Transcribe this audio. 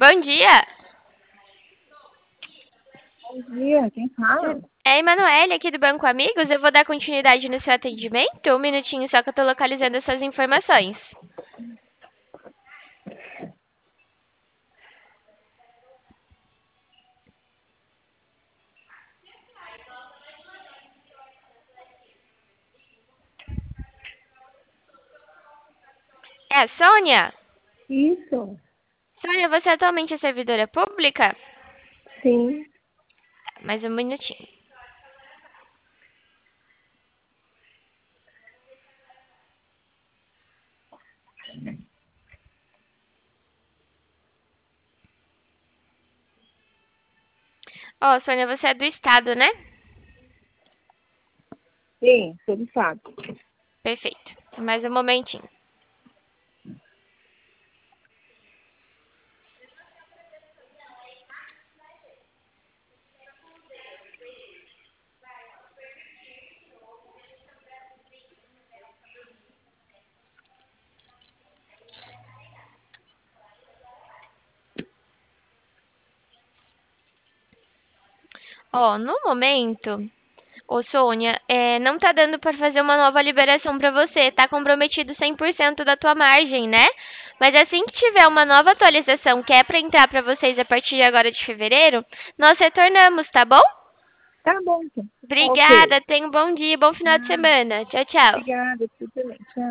Bom dia! Bom dia, quem fala? É a Emanuele aqui do Banco Amigos. Eu vou dar continuidade no seu atendimento. Um minutinho só que eu tô localizando as suas informações. É a Sônia? Isso, Sônia, você atualmente é servidora pública? sim. Mais um minutinho. Ó, Sônia, você é do estado, né? Sim, tudo sabe. Perfeito. Mais um momentinho. Ó, no momento, ô Sônia, não tá dando para fazer uma nova liberação para você. Tá comprometido 100% da tua margem, né? Mas assim que tiver uma nova atualização que é para entrar para vocês a partir de agora de fevereiro, nós retornamos, tá bom? Tá bom, então. Ok. Obrigada, tenha um bom dia, bom final de Ah, semana. Tchau, tchau. obrigada, tudo bem. Tchau.